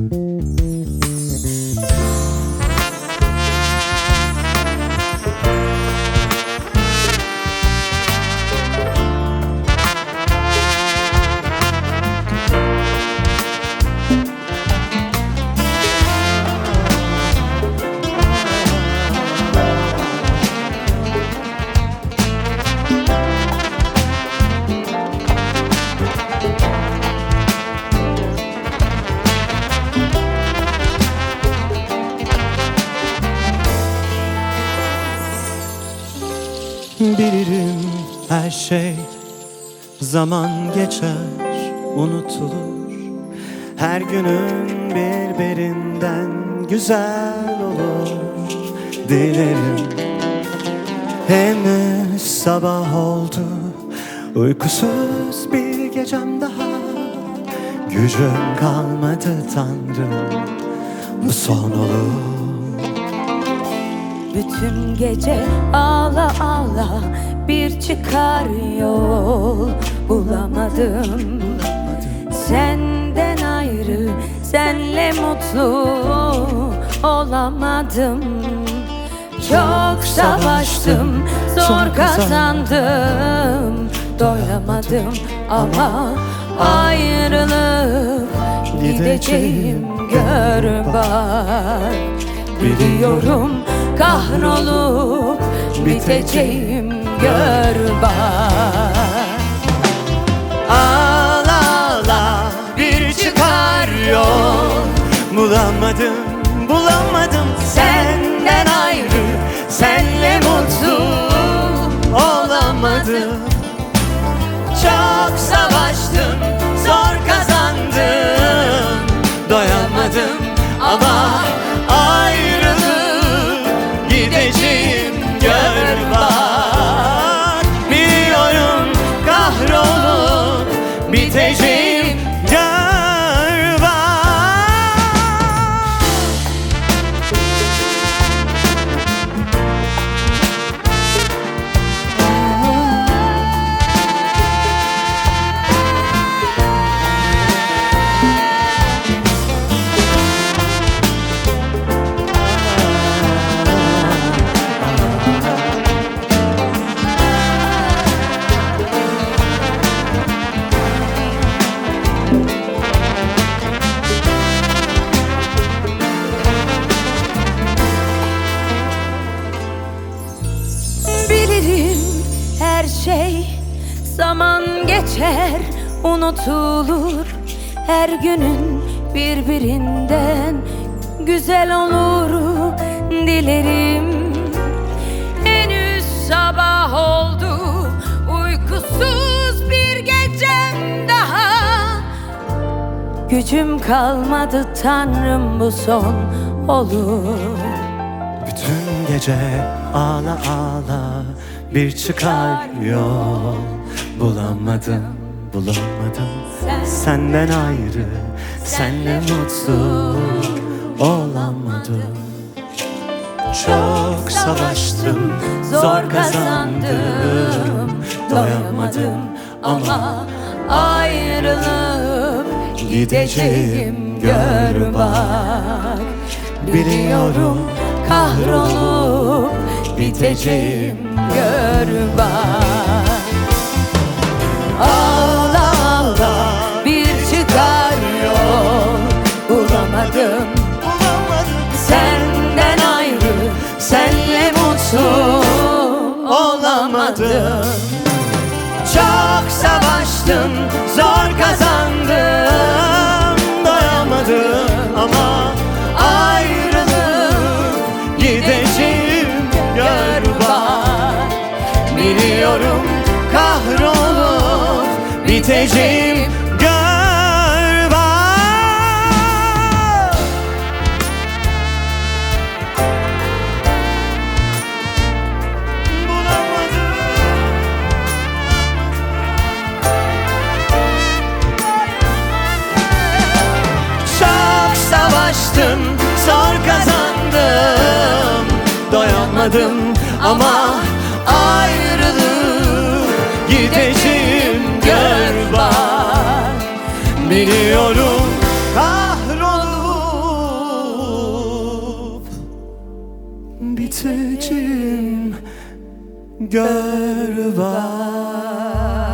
Bilirim her şey zaman geçer, unutulur. Her günün birbirinden güzel olur. Dilerim henüz sabah oldu, uykusuz bir gecem daha. Gücüm kalmadı Tanrım, bu son olur. Bütün gece ağla ağla bir çıkar yol bulamadım. Senden ayrı, senle mutlu olamadım. Çok savaştım, zor kazandım, doyamadım ama ayrılıp gideceğim gör bak. Biliyorum kahrolup biteceğim gör bak. Ağla ağla bir çıkar yol bulamadım, bulamadım. Senden ayrı, senle mutlu olamadım. Çok savaştım, zor kazandım, doyamadım ama ayrılıp gideceğim gör bak. Biliyorum kahrolup biteceğim gör bak. her şey. Zaman geçer, unutulur. Her günün birbirinden güzel olur. Dilerim henüz sabah oldu, uykusuz bir gecem daha. Gücüm kalmadı Tanrım, bu son olur. Bütün gece ağla ağla bir çıkar yol bulamadım, bulamadım. Senden ayrı, senle mutlu olamadım. Çok savaştım, zor kazandım, doyamadım ama ayrılıp gideceğim gör bak. Biliyorum kahrolup biteceğim gör bak. Ağla ağla bir çıkar yol bulamadım. Senden ayrı, senle mutlu olamadım. Çok savaştım, zor kazandım, doyamadım ama ayrılıp gideceğim gör bak. Biliyorum kahrolup biteceğim gör bak. Çok savaştım, zor kazandım, doyamadım ama ayrılıp gideceğim gör bak. Biliyorum kahrolup gideceğim gör bak.